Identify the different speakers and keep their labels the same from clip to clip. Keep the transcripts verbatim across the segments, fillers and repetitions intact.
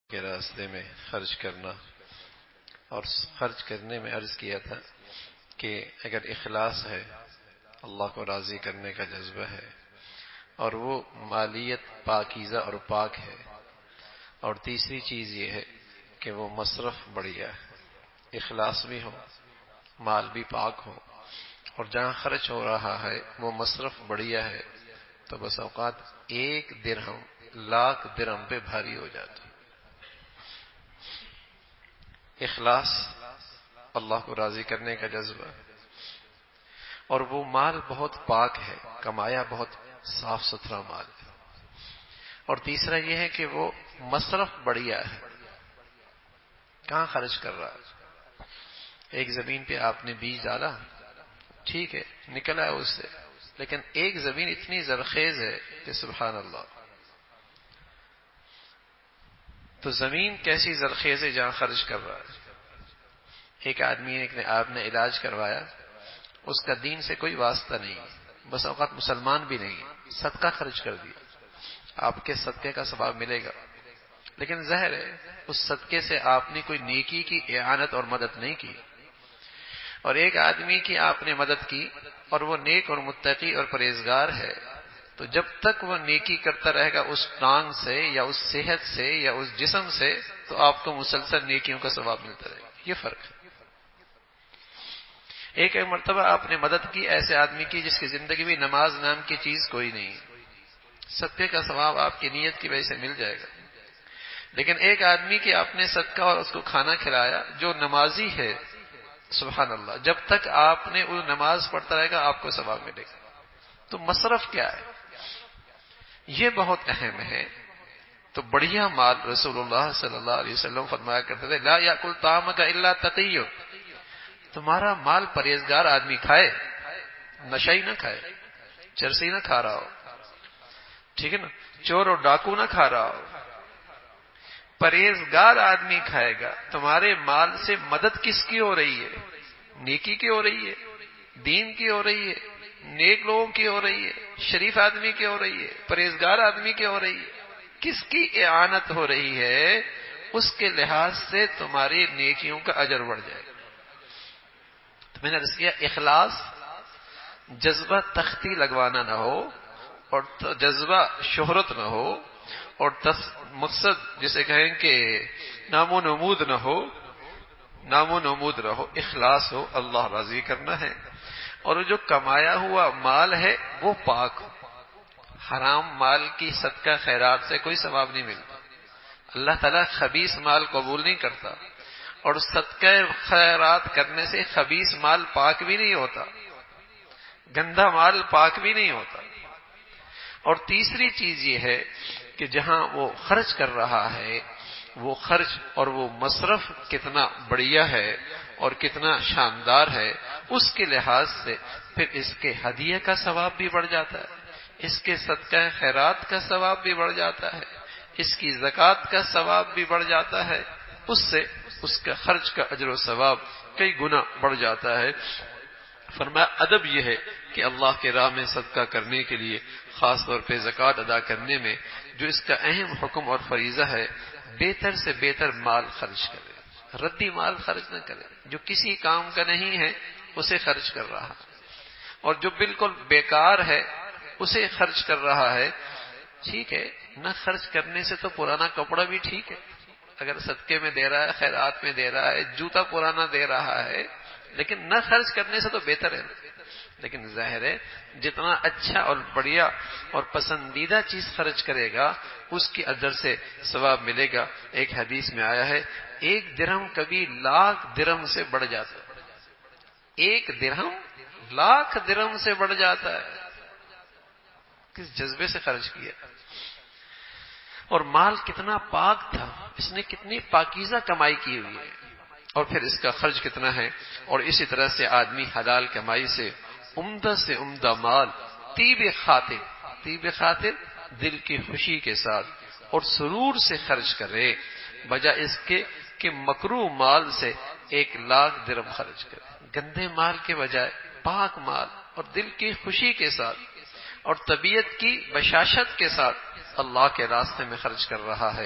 Speaker 1: کے راستے میں خرچ کرنا، اور خرچ کرنے میں عرض کیا تھا کہ اگر اخلاص ہے، اللہ کو راضی کرنے کا جذبہ ہے، اور وہ مالیت پاکیزہ اور پاک ہے، اور تیسری چیز یہ ہے کہ وہ مصرف بڑھیا ہے، اخلاص بھی ہو، مال بھی پاک ہو، اور جہاں خرچ ہو رہا ہے وہ مصرف بڑھیا ہے، تو بس اوقات ایک درہم لاکھ درہم پہ بھاری ہو جاتا ہے۔ اخلاص، اللہ کو راضی کرنے کا جذبہ، اور وہ مال بہت پاک ہے، کمایا بہت صاف ستھرا مال ہے، اور تیسرا یہ ہے کہ وہ مصرف بڑھیا ہے، کہاں خرچ کر رہا ہے؟ ایک زمین پہ آپ نے بیج ڈالا، ٹھیک ہے نکلا ہے اس سے، لیکن ایک زمین اتنی زرخیز ہے کہ سبحان اللہ، تو زمین کیسی زرخیز ہے جہاں خرچ کر رہا ہے۔ ایک آدمی نے آپ نے علاج کروایا، اس کا دین سے کوئی واسطہ نہیں ہے، بس اوقات مسلمان بھی نہیں ہے، صدقہ خرچ کر دیا، آپ کے صدقے کا ثواب ملے گا، لیکن ظاہر ہے اس صدقے سے آپ نے کوئی نیکی کی اعانت اور مدد نہیں کی۔ اور ایک آدمی کی آپ نے مدد کی اور وہ نیک اور متقی اور پرہیزگار ہے، تو جب تک وہ نیکی کرتا رہے گا اس ٹانگ سے یا اس صحت سے یا اس جسم سے، تو آپ کو مسلسل نیکیوں کا ثواب ملتا رہے گا۔ یہ فرق ہے۔ ایک ایک مرتبہ آپ نے مدد کی ایسے آدمی کی جس کی زندگی میں نماز نام کی چیز کوئی نہیں ہے، صدقے کا ثواب آپ کی نیت کی وجہ سے مل جائے گا۔ لیکن ایک آدمی کی آپ نے صدقہ اور اس کو کھانا کھلایا جو نمازی ہے، سبحان اللہ، جب تک آپ نے وہ نماز پڑھتا رہے گا آپ کو ثواب ملے گا۔ تو مصرف کیا ہے، یہ بہت اہم ہے۔ تو بڑھیا مال، رسول اللہ صلی اللہ علیہ وسلم فرمایا کرتے تھے لا یاکل طعامک الا تقی، تمہارا مال پرہیزگار آدمی کھائے، نشئی نہ کھائے، چرسی نہ کھا رہا ہو، ٹھیک ہے نا، چور اور ڈاکو نہ کھا رہا ہو، پرہیزگار آدمی کھائے گا۔ تمہارے مال سے مدد کس کی ہو رہی ہے؟ نیکی کی ہو رہی ہے، دین کی ہو رہی ہے، نیک لوگوں کی ہو رہی ہے، شریف آدمی کی ہو رہی ہے، پرہیزگار آدمی کی ہو رہی ہے، کس کی اعانت ہو رہی ہے؟ اس کے لحاظ سے تمہاری نیکیوں کا اجر بڑھ جائے گا۔ تو میں نے عرض کیا اخلاص، جذبہ تختی لگوانا نہ ہو، اور جذبہ شہرت نہ ہو، اور مقصد جسے کہیں کہ نام و نمود نہ ہو، نام و نمود رہو، اخلاص ہو، اللہ راضی کرنا ہے، اور جو کمایا ہوا مال ہے وہ پاک ہو۔ حرام مال کی صدقہ خیرات سے کوئی ثواب نہیں ملتا، اللہ تعالیٰ خبیث مال قبول نہیں کرتا، اور صدقہ خیرات کرنے سے خبیث مال پاک بھی نہیں ہوتا، گندا مال پاک بھی نہیں ہوتا۔ اور تیسری چیز یہ ہے کہ جہاں وہ خرچ کر رہا ہے وہ خرچ اور وہ مصرف کتنا بڑھیا ہے اور کتنا شاندار ہے، اس کے لحاظ سے پھر اس کے ہدیے کا ثواب بھی بڑھ جاتا ہے، اس کے صدقہ خیرات کا ثواب بھی بڑھ جاتا ہے، اس کی زکوٰۃ کا ثواب بھی بڑھ جاتا ہے، اس سے اس کا خرچ کا اجر و ثواب کئی گنا بڑھ جاتا ہے۔ فرمایا ادب یہ ہے کہ اللہ کے راہ میں صدقہ کرنے کے لیے، خاص طور پہ زکوٰۃ ادا کرنے میں جو اس کا اہم حکم اور فریضہ ہے، بہتر سے بہتر مال خرچ کرے، ردی مال خرچ نہ کرے، جو کسی کام کا نہیں ہے اسے خرچ کر رہا ہے، اور جو بالکل بیکار ہے اسے خرچ کر رہا ہے۔ ٹھیک ہے، نہ خرچ کرنے سے تو پرانا کپڑا بھی ٹھیک ہے، اگر صدقے میں دے رہا ہے، خیرات میں دے رہا ہے، جوتا پرانا دے رہا ہے، لیکن نہ خرچ کرنے سے تو بہتر ہے۔ لیکن ظاہر ہے جتنا اچھا اور بڑھیا اور پسندیدہ چیز خرچ کرے گا اس کی اجر سے ثواب ملے گا۔ ایک حدیث میں آیا ہے ایک درہم کبھی لاکھ درہم سے بڑھ جاتا ہے، ایک درہم لاکھ درہم سے بڑھ جاتا ہے، کس جذبے سے خرچ کیا، اور مال کتنا پاک تھا، اس نے کتنی پاکیزہ کمائی کی ہوئی ہے، اور پھر اس کا خرچ کتنا ہے۔ اور اسی طرح سے آدمی حلال کمائی سے عمدہ سے عمدہ مال طیب خاطر، طیب خاطر دل کی خوشی کے ساتھ اور سرور سے خرچ کرے، بجائے اس کے کہ مکروہ مال سے ایک لاکھ درہم خرچ کرے۔ گندے مال کے بجائے پاک مال اور دل کی خوشی کے ساتھ اور طبیعت کی بشاشت کے ساتھ اللہ کے راستے میں خرچ کر رہا ہے،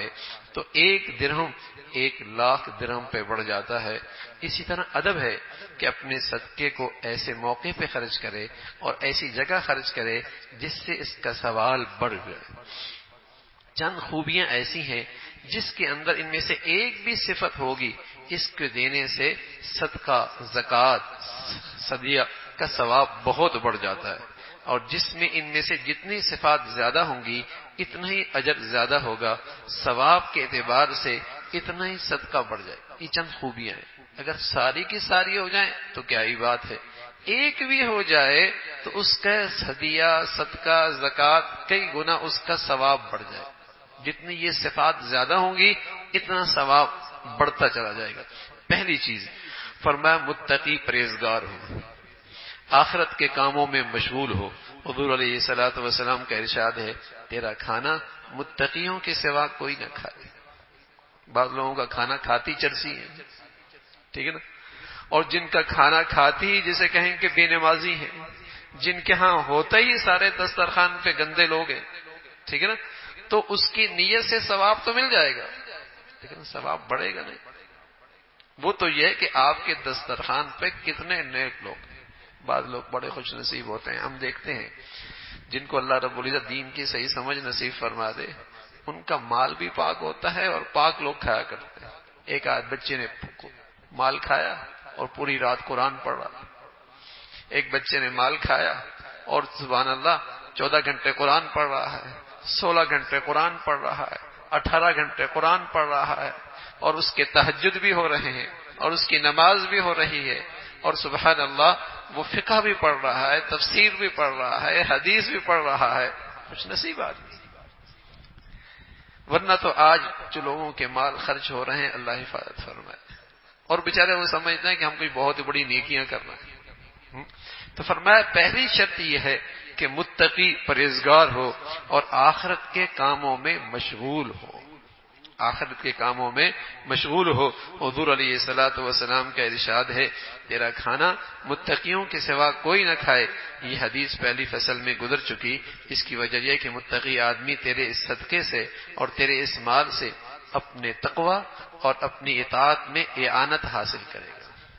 Speaker 1: تو ایک درہم ایک لاکھ درہم پہ بڑھ جاتا ہے۔ اسی طرح ادب ہے کہ اپنے صدقے کو ایسے موقع پہ خرچ کرے اور ایسی جگہ خرچ کرے جس سے اس کا ثواب بڑھ جائے۔ چند خوبیاں ایسی ہیں جس کے اندر ان میں سے ایک بھی صفت ہوگی، اس کو دینے سے صدقہ، زکوٰۃ، صدیہ کا ثواب بہت بڑھ جاتا ہے، اور جس میں ان میں سے جتنی صفات زیادہ ہوں گی اتنا ہی اجر زیادہ ہوگا، ثواب کے اعتبار سے اتنا ہی صدقہ بڑھ جائے۔ یہ چند خوبیاں ہیں، اگر ساری کی ساری ہو جائیں تو کیا ہی بات ہے، ایک بھی ہو جائے تو اس کا ہدیہ، صدقہ، زکوٰۃ کئی گنا اس کا ثواب بڑھ جائے۔ جتنی یہ صفات زیادہ ہوں گی اتنا ثواب بڑھتا چلا جائے گا۔ پہلی چیز فرمایا متقی پرہیزگار ہو، آخرت کے کاموں میں مشغول ہو۔ حضور علیہ الصلوۃ والسلام کا ارشاد ہے تیرا کھانا متقیوں کے سوا کوئی نہ کھائے۔ بعض لوگوں کا کھانا کھاتی چرسی ہے، ٹھیک ہے نا، اور جن کا کھانا کھاتی ہی جسے کہیں کہ بے نمازی ہیں، جن کے ہاں ہوتا ہی سارے دسترخوان پہ گندے لوگ ہیں، ٹھیک ہے نا، تو اس کی نیت سے ثواب تو مل جائے گا لیکن ثواب بڑھے گا نہیں۔ وہ تو یہ ہے کہ آپ کے دسترخوان پہ کتنے نیک لوگ ہیں۔ بعض لوگ بڑے خوش نصیب ہوتے ہیں، ہم دیکھتے ہیں جن کو اللہ رب العزت دین کی صحیح سمجھ نصیب فرما دے، ان کا مال بھی پاک ہوتا ہے اور پاک لوگ کھایا کرتے ہیں۔ ایک آدھ بچے نے مال کھایا اور پوری رات قرآن پڑھ رہا، ایک بچے نے مال کھایا اور سبحان اللہ چودہ گھنٹے قرآن پڑھ رہا ہے، سولہ گھنٹے قرآن پڑھ رہا ہے، اٹھارہ گھنٹے قرآن پڑھ رہا ہے، اور اس کے تہجد بھی ہو رہے ہیں اور اس کی نماز بھی ہو رہی ہے، اور سبحان اللہ وہ فقہ بھی پڑھ رہا ہے، تفسیر بھی پڑھ رہا ہے، حدیث بھی پڑھ رہا ہے۔ خوش نصیب آدمی۔ ورنہ تو آج جو لوگوں کے مال خرچ ہو رہے ہیں اللہ حفاظت فرمائے، اور بیچارے وہ سمجھتے ہیں کہ ہم کوئی بہت ہی بڑی نیکیاں کر رہے ہیں۔ تو فرمایا پہلی شرط یہ ہے کہ متقی پرہیزگار ہو اور آخرت کے کاموں میں مشغول ہو، آخرت کے کاموں میں مشغول ہو۔ حضور علیہ الصلوۃ والسلام کا ارشاد ہے تیرا کھانا متقیوں کے سوا کوئی نہ کھائے۔ یہ حدیث پہلی فصل میں گزر چکی، اس کی وجہ یہ کہ متقی آدمی تیرے اس صدقے سے اور تیرے اس مال سے اپنے تقوی اور اپنی اطاعت میں اعانت حاصل کرے گا۔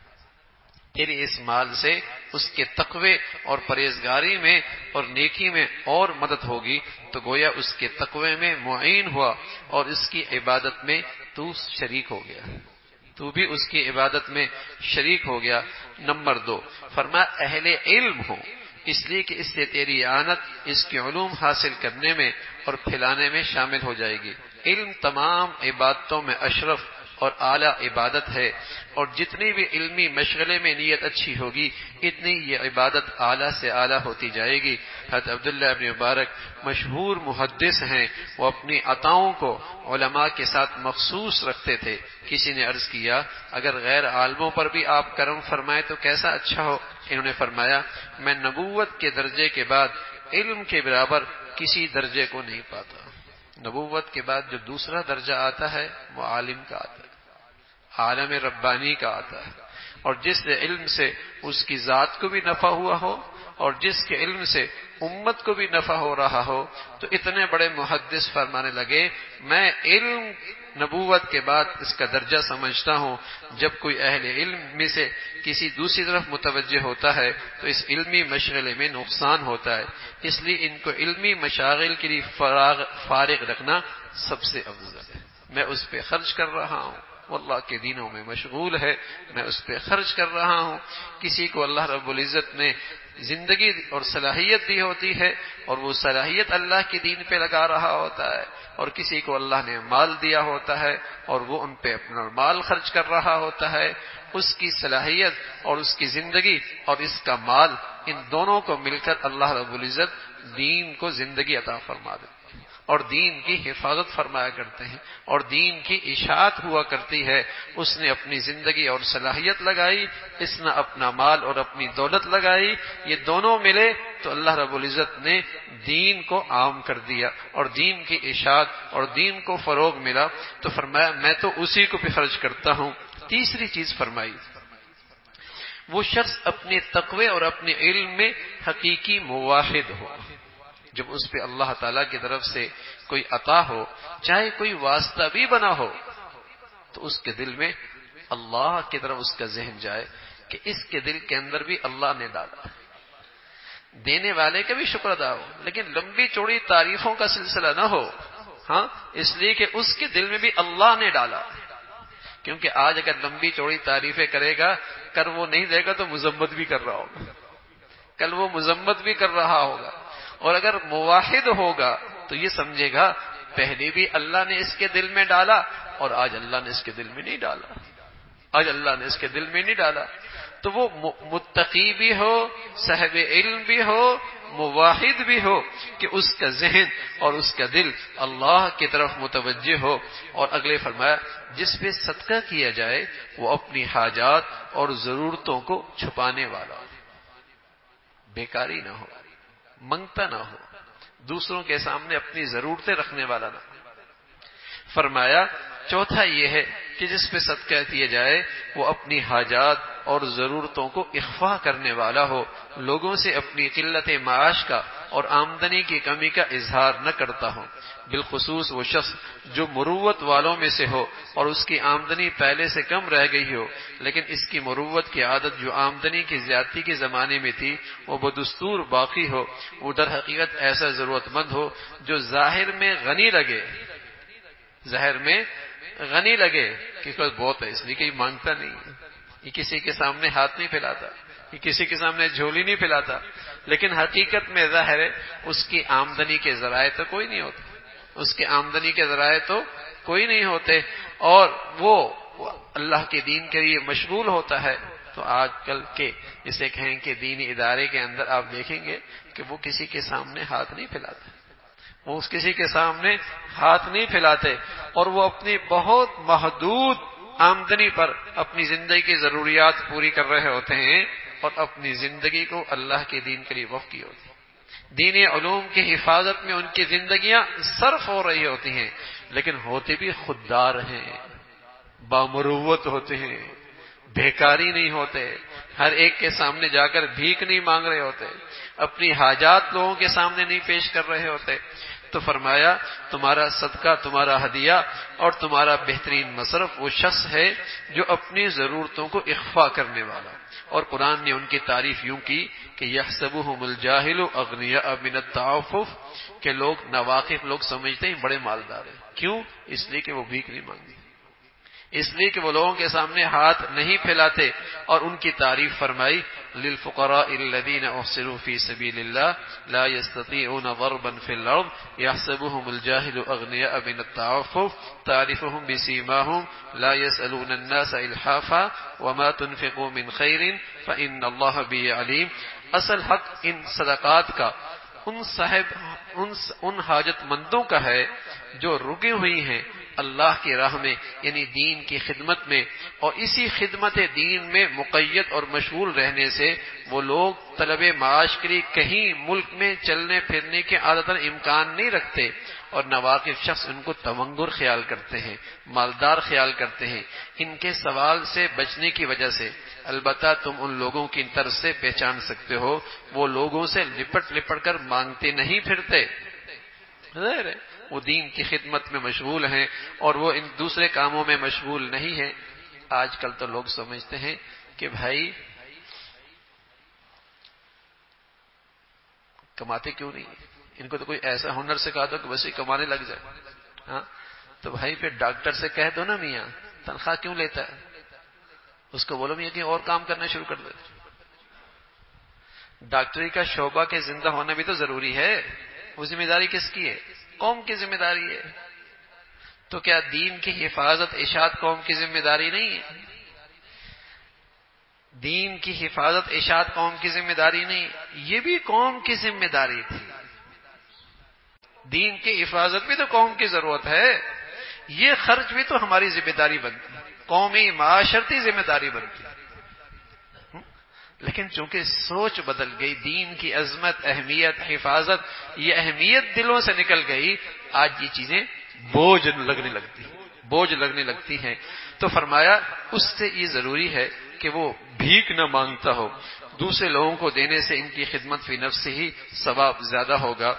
Speaker 1: تیرے اس مال سے اس کے تقوی اور پرہیزگاری میں اور نیکی میں اور مدد ہوگی، تو گویا اس کے تقوی میں معین ہوا اور اس کی عبادت میں تو شریک ہو گیا، تو بھی اس کی عبادت میں شریک ہو گیا۔ نمبر دو فرمایا اہل علم ہو، اس لیے کہ اس سے تیری اعانت اس کے علوم حاصل کرنے میں اور پھیلانے میں شامل ہو جائے گی۔ علم تمام عبادتوں میں اشرف اور اعلیٰ عبادت ہے، اور جتنی بھی علمی مشغلے میں نیت اچھی ہوگی اتنی یہ عبادت اعلیٰ سے اعلیٰ ہوتی جائے گی۔ حضرت عبداللہ ابن مبارک مشہور محدث ہیں، وہ اپنی عطاؤں کو علماء کے ساتھ مخصوص رکھتے تھے۔ کسی نے عرض کیا اگر غیر عالموں پر بھی آپ کرم فرمائے تو کیسا اچھا ہو؟ انہوں نے فرمایا میں نبوت کے درجے کے بعد علم کے برابر کسی درجے کو نہیں پاتا۔ نبوت کے بعد جو دوسرا درجہ آتا ہے وہ عالم کا آتا ہے، عالم ربانی کا آتا ہے، اور جس علم سے اس کی ذات کو بھی نفع ہوا ہو اور جس کے علم سے امت کو بھی نفع ہو رہا ہو۔ تو اتنے بڑے محدث فرمانے لگے میں علم نبوت کے بعد اس کا درجہ سمجھتا ہوں، جب کوئی اہل علم میں سے کسی دوسری طرف متوجہ ہوتا ہے تو اس علمی مشغلے میں نقصان ہوتا ہے، اس لیے ان کو علمی مشاغل کے لیے فارغ رکھنا سب سے افضل ہے۔ میں اس پہ خرچ کر رہا ہوں، وہ اللہ کے دینوں میں مشغول ہے، میں اس پہ خرچ کر رہا ہوں۔ کسی کو اللہ رب العزت نے زندگی اور صلاحیت دی ہوتی ہے اور وہ صلاحیت اللہ کے دین پہ لگا رہا ہوتا ہے، اور کسی کو اللہ نے مال دیا ہوتا ہے اور وہ ان پہ اپنا مال خرچ کر رہا ہوتا ہے۔ اس کی صلاحیت اور اس کی زندگی اور اس کا مال، ان دونوں کو مل کر اللہ رب العزت دین کو زندگی عطا فرما دیتے ہیں اور دین کی حفاظت فرمایا کرتے ہیں اور دین کی اشاعت ہوا کرتی ہے۔ اس نے اپنی زندگی اور صلاحیت لگائی، اس نے اپنا مال اور اپنی دولت لگائی، یہ دونوں ملے تو اللہ رب العزت نے دین کو عام کر دیا اور دین کی اشاعت اور دین کو فروغ ملا۔ تو فرمایا میں تو اسی کو بھی خرچ کرتا ہوں۔ تیسری چیز فرمائی وہ شخص اپنے تقوی اور اپنے علم میں حقیقی موحد ہو۔ جب اس پہ اللہ تعالیٰ کی طرف سے کوئی عطا ہو، چاہے کوئی واسطہ بھی بنا ہو، تو اس کے دل میں اللہ کی طرف اس کا ذہن جائے کہ اس کے دل کے اندر بھی اللہ نے ڈالا، دینے والے کا بھی شکر ادا ہو، لیکن لمبی چوڑی تعریفوں کا سلسلہ نہ ہو، ہاں، اس لیے کہ اس کے دل میں بھی اللہ نے ڈالا. کیونکہ آج اگر لمبی چوڑی تعریفیں کرے گا، کر وہ نہیں دے گا تو مذمت بھی کر رہا ہوگا، کل وہ مذمت بھی کر رہا ہوگا. اور اگر موحد ہوگا تو یہ سمجھے گا پہلے بھی اللہ نے اس کے دل میں ڈالا اور آج اللہ نے اس کے دل میں نہیں ڈالا، آج اللہ نے اس کے دل میں نہیں ڈالا. تو وہ متقی بھی ہو، صاحب علم بھی ہو، موحد بھی ہو، کہ اس کا ذہن اور اس کا دل اللہ کی طرف متوجہ ہو. اور اگلے فرمایا جس پہ صدقہ کیا جائے وہ اپنی حاجات اور ضرورتوں کو چھپانے والا ہو، بیکاری نہ ہو، منگتا نہ ہو، دوسروں کے سامنے اپنی ضرورتیں رکھنے والا نہ ہو. فرمایا چوتھا یہ ہے کہ جس پہ صدقہ کیا جائے وہ اپنی حاجات اور ضرورتوں کو اخفا کرنے والا ہو، لوگوں سے اپنی قلت معاش کا اور آمدنی کی کمی کا اظہار نہ کرتا ہو. بالخصوص وہ شخص جو مروت والوں میں سے ہو اور اس کی آمدنی پہلے سے کم رہ گئی ہو، لیکن اس کی مروت کی عادت جو آمدنی کی زیادتی کے زمانے میں تھی وہ بدستور باقی ہو. وہ در حقیقت ایسا ضرورت مند ہو جو ظاہر میں غنی لگے، ظاہر میں غنی لگے کہ اس پاس بہت ہے، اس لیے کہ یہ مانگتا نہیں ہے، یہ کسی کے سامنے ہاتھ نہیں پھیلاتا، یہ کسی کے سامنے جھولی نہیں پھیلاتا، لیکن حقیقت میں ظاہر ہے اس کی آمدنی کے ذرائع تو کوئی نہیں ہوتے، اس کے آمدنی کے ذرائع تو کوئی نہیں ہوتے، اور وہ اللہ کے دین کے لیے مشغول ہوتا ہے. تو آج کل کے جسے کہیں کہ دینی ادارے کے اندر آپ دیکھیں گے کہ وہ کسی کے سامنے ہاتھ نہیں پھیلاتے، وہ اس کسی کے سامنے ہاتھ نہیں پھیلاتے، اور وہ اپنی بہت محدود آمدنی پر اپنی زندگی کی ضروریات پوری کر رہے ہوتے ہیں اور اپنی زندگی کو اللہ کے دین کے لیے وقف کی ہوتی ہے. دینی علوم کی حفاظت میں ان کی زندگیاں صرف ہو رہی ہوتی ہیں، لیکن ہوتے بھی خوددار ہیں، بامروت ہوتے ہیں، بھیکاری نہیں ہوتے، ہر ایک کے سامنے جا کر بھیک نہیں مانگ رہے ہوتے، اپنی حاجات لوگوں کے سامنے نہیں پیش کر رہے ہوتے. تو فرمایا تمہارا صدقہ، تمہارا ہدیہ اور تمہارا بہترین مصرف وہ شخص ہے جو اپنی ضرورتوں کو اخفا کرنے والا. اور قرآن نے ان کی تعریف یوں کی کہ یحسبهم الجاہل اغنیاء من التعفف، کہ لوگ ناواقف لوگ سمجھتے ہیں بڑے مالدار ہیں. کیوں؟ اس لیے کہ وہ بھیک نہیں مانگتے، اس لیے کہ وہ لوگوں کے سامنے ہاتھ نہیں پھیلاتے. اور ان کی تعریف فرمائی للفقراء الذين احصروا في سبيل الله لا يستطيعون ضربا في الارض يحسبهم الجاهل اغنياء من التعفف تعرفهم بسيماهم لا يسألون الناس الحافا وما تنفقوا من خير فإن الله به عليم. اصل حق ان صدقات کا ان صاحب ان ان حاجت مندوں کا ہے جو رکے ہوئی ہیں اللہ کی راہ میں، یعنی دین کی خدمت میں، اور اسی خدمت دین میں مقید اور مشغول رہنے سے وہ لوگ طلب معاش کے لیے کہیں ملک میں چلنے پھرنے کے عادتاً امکان نہیں رکھتے، اور ناواقف شخص ان کو تونگر خیال کرتے ہیں، مالدار خیال کرتے ہیں. ان کے سوال سے بچنے کی وجہ سے البتہ تم ان لوگوں کی طرف سے پہچان سکتے ہو، وہ لوگوں سے لپٹ لپٹ کر مانگتے نہیں پھرتے، ظاہر ہے وہ دین کی خدمت میں مشغول ہیں اور وہ ان دوسرے کاموں میں مشغول نہیں ہیں. آج کل تو لوگ سمجھتے ہیں کہ بھائی کماتے کیوں نہیں، ان کو تو کوئی ایسا ہنر سکھا دو کہ بس یہ کمانے لگ جائے. ہاں تو بھائی پھر ڈاکٹر سے کہہ دو نا میاں تنخواہ کیوں لیتا ہے، اس کو بولو میاں کہ اور کام کرنا شروع کر دے. ڈاکٹری کا شعبہ کے زندہ ہونا بھی تو ضروری ہے، وہ ذمہ داری کس کی ہے؟ قوم کی ذمہ داری ہے. تو کیا دین کی حفاظت اشاعت قوم کی ذمہ داری نہیں ہے؟ دین کی حفاظت اشاعت قوم کی ذمہ داری نہیں، یہ بھی قوم کی ذمہ داری تھی. دین کی حفاظت بھی تو قوم کی ضرورت ہے، یہ خرچ بھی تو ہماری ذمہ داری بنتی، قومی معاشرتی ذمہ داری بنتی. لیکن چونکہ سوچ بدل گئی، دین کی عظمت، اہمیت، حفاظت، یہ اہمیت دلوں سے نکل گئی، آج یہ چیزیں بوجھ لگنے لگتی بوجھ لگنے لگتی ہیں. تو فرمایا اس سے یہ ضروری ہے کہ وہ بھیک نہ مانگتا ہو. دوسرے لوگوں کو دینے سے ان کی خدمت فی نفس ہی ثواب زیادہ ہوگا.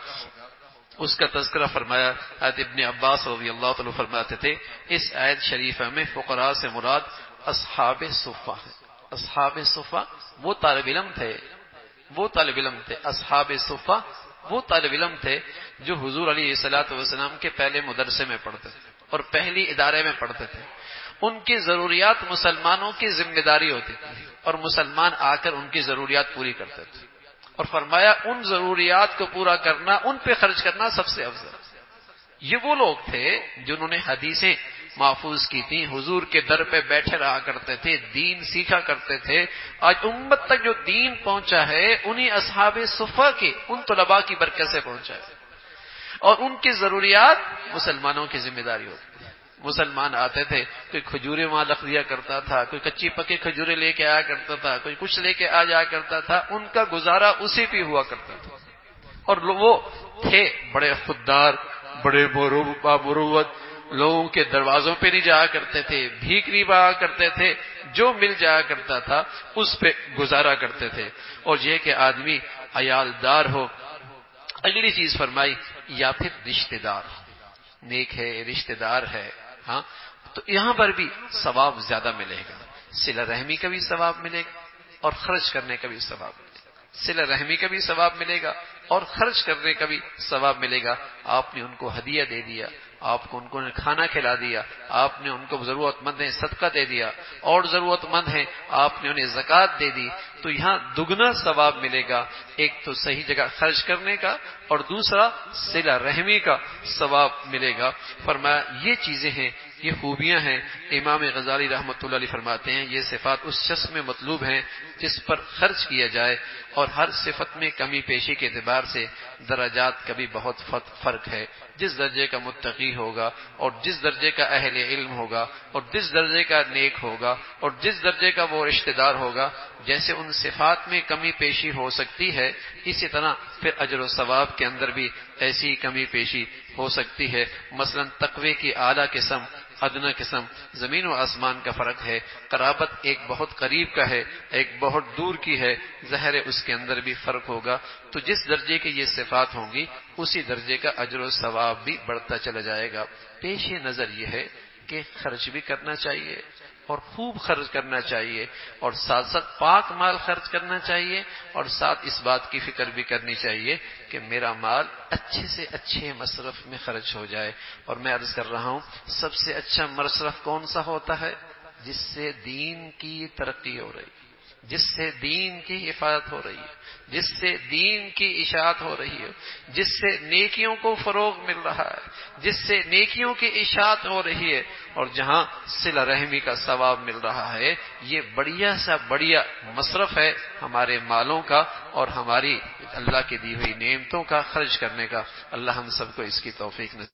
Speaker 1: اس کا تذکرہ فرمایا. حضرت ابن عباس رضی اللہ تعالیٰ فرماتے تھے اس آیت شریفہ میں فقراء سے مراد اصحاب صفہ ہے. اصحاب صفہ وہ طالب علم تھے وہ طالب علم تھے اصحاب صفہ وہ طالب علم تھے جو حضور علیہ الصلوۃ والسلام کے پہلے مدرسے میں پڑھتے تھے اور پہلی ادارے میں پڑھتے تھے. ان کی ضروریات مسلمانوں کی ذمہ داری ہوتی تھی اور مسلمان آ کر ان کی ضروریات پوری کرتے تھے. اور فرمایا ان ضروریات کو پورا کرنا، ان پہ خرچ کرنا سب سے افضل. یہ وہ لوگ تھے جنہوں نے حدیثیں محفوظ کی تھیں، حضور کے در پہ بیٹھے رہا کرتے تھے، دین سیکھا کرتے تھے. آج امت تک جو دین پہنچا ہے انہی اصحاب صفہ کے ان طلباء کی برکت سے پہنچا ہے. اور ان کی ضروریات مسلمانوں کی ذمہ داری ہوتی ہے. مسلمان آتے تھے، کوئی کھجورے وہاں رکھ دیا کرتا تھا، کوئی کچی پکے کھجورے لے کے آیا کرتا تھا، کوئی کچھ لے کے آ جایا کرتا تھا. ان کا گزارا اسی پہ ہوا کرتا تھا. اور وہ تھے بڑے خوددار، بڑے بامروت، لوگوں کے دروازوں پہ نہیں جایا کرتے تھے، بھیک نہیں مانگا کرتے تھے، جو مل جایا کرتا تھا اس پہ گزارا کرتے تھے. اور یہ کہ آدمی عیالدار ہو. اگلی چیز فرمائی یا پھر رشتہ دار نیک ہے، رشتہ دار ہے، ہاں تو یہاں پر بھی ثواب زیادہ ملے گا. صلہ رحمی کا بھی ثواب ملے گا اور خرچ کرنے کا بھی ثواب ملے گا. صلہ رحمی کا بھی ثواب ملے گا اور خرچ کرنے کا بھی ثواب ملے گا. آپ نے ان کو ہدیہ دے دیا، آپ کو ان کو کھانا کھلا دیا، آپ نے ان کو ضرورت مند ہیں صدقہ دے دیا، اور ضرورت مند ہیں آپ نے انہیں زکوٰۃ دے دی، تو یہاں دگنا ثواب ملے گا. ایک تو صحیح جگہ خرچ کرنے کا اور دوسرا صلہ رحمی کا ثواب ملے گا. فرمایا یہ چیزیں ہیں، یہ خوبیاں ہیں. امام غزالی رحمۃ اللہ علیہ فرماتے ہیں یہ صفات اس شخص میں مطلوب ہیں جس پر خرچ کیا جائے. اور ہر صفت میں کمی پیشی کے اعتبار سے درجات کا بھی بہت فرق ہے. جس درجے کا متقی ہوگا اور جس درجے کا اہل علم ہوگا اور جس درجے کا نیک ہوگا اور جس درجے کا وہ رشتہ دار ہوگا، جیسے ان صفات میں کمی پیشی ہو سکتی ہے اسی طرح پھر اجر و ثواب کے اندر بھی ایسی کمی پیشی ہو سکتی ہے. مثلا تقوی کی اعلیٰ قسم، ادنی قسم، زمین و آسمان کا فرق ہے. قرابت ایک بہت قریب کا ہے، ایک بہت دور کی ہے، ظاہر اس کے اندر بھی فرق ہوگا. تو جس درجے کی یہ صفات ہوں گی اسی درجے کا اجر و ثواب بھی بڑھتا چلا جائے گا. پیش نظر یہ ہے کہ خرچ بھی کرنا چاہیے اور خوب خرچ کرنا چاہیے، اور ساتھ ساتھ پاک مال خرچ کرنا چاہیے، اور ساتھ اس بات کی فکر بھی کرنی چاہیے کہ میرا مال اچھے سے اچھے مصرف میں خرچ ہو جائے. اور میں عرض کر رہا ہوں سب سے اچھا مصرف کون سا ہوتا ہے؟ جس سے دین کی ترقی ہو رہی ہے، جس سے دین کی حفاظت ہو رہی ہے، جس سے دین کی اشاعت ہو رہی ہے، جس سے نیکیوں کو فروغ مل رہا ہے، جس سے نیکیوں کی اشاعت ہو رہی ہے، اور جہاں صلہ رحمی کا ثواب مل رہا ہے. یہ بڑھیا سا بڑھیا مصرف ہے ہمارے مالوں کا اور ہماری اللہ کی دی ہوئی نعمتوں کا خرچ کرنے کا. اللہ ہم سب کو اس کی توفیق نصیب